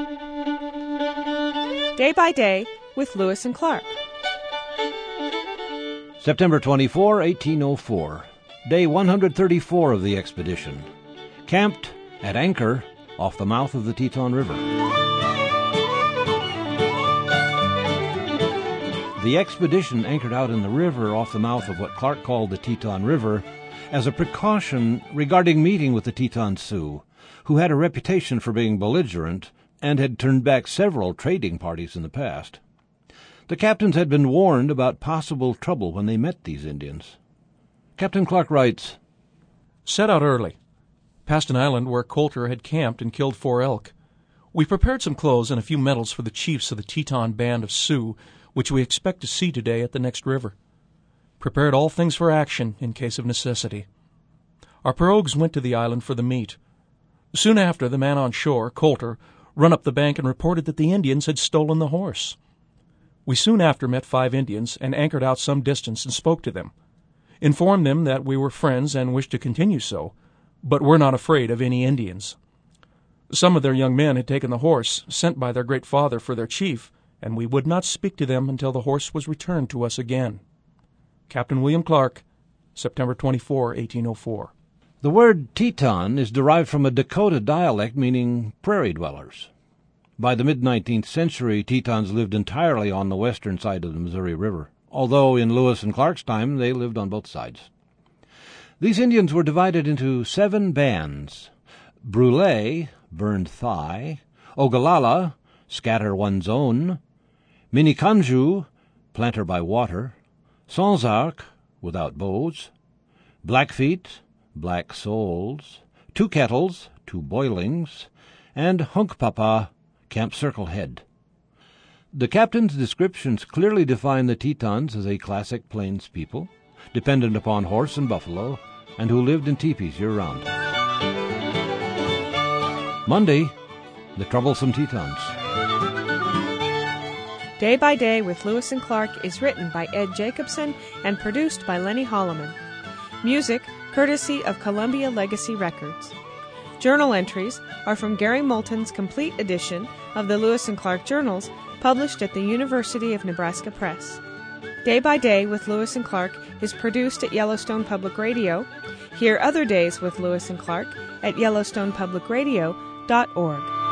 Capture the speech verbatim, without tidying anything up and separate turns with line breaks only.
Day by Day with Lewis and Clark.
September twenty-fourth, eighteen oh four. Day one hundred thirty-four of the expedition. Camped at anchor off the mouth of the Teton River. The expedition anchored out in the river off the mouth of what Clark called the Teton River as a precaution regarding meeting with the Teton Sioux, who had a reputation for being belligerent and had turned back several trading parties in the past. The captains had been warned about possible trouble when they met these Indians. Captain Clark writes,
Set out early. Passed an island where Coulter had camped and killed four elk. We prepared some clothes and a few medals for the chiefs of the Teton band of Sioux, which we expect to see today at the next river. Prepared all things for action in case of necessity. Our pirogues went to the island for the meet. Soon after, the man on shore, Coulter, run up the bank and reported that the Indians had stolen the horse. We soon after met five Indians and anchored out some distance and spoke to them, informed them that we were friends and wished to continue so, but were not afraid of any Indians. Some of their young men had taken the horse, sent by their great father for their chief, and we would not speak to them until the horse was returned to us again. Captain William Clark, September twenty-fourth, eighteen oh four.
The word Teton is derived from a Dakota dialect meaning prairie dwellers. By the mid-nineteenth century, Tetons lived entirely on the western side of the Missouri River, although in Lewis and Clark's time they lived on both sides. These Indians were divided into seven bands: Brûlé, burned thigh; Ogallala, scatter one's own; Minikanju, planter by water; Sans Arc, without bows; Blackfeet, black souls; Two Kettles, two boilings; and Hunkpapa, camp circle head. The captain's descriptions clearly define the Tetons as a classic plains people, dependent upon horse and buffalo, and who lived in teepees year-round. Monday, the troublesome Tetons.
Day by Day with Lewis and Clark is written by Ed Jacobson and produced by Lenny Holloman. Music courtesy of Columbia Legacy Records. Journal entries are from Gary Moulton's complete edition of the Lewis and Clark Journals, published at the University of Nebraska Press. Day by Day with Lewis and Clark is produced at Yellowstone Public Radio. Hear other days with Lewis and Clark at yellowstone public radio dot org.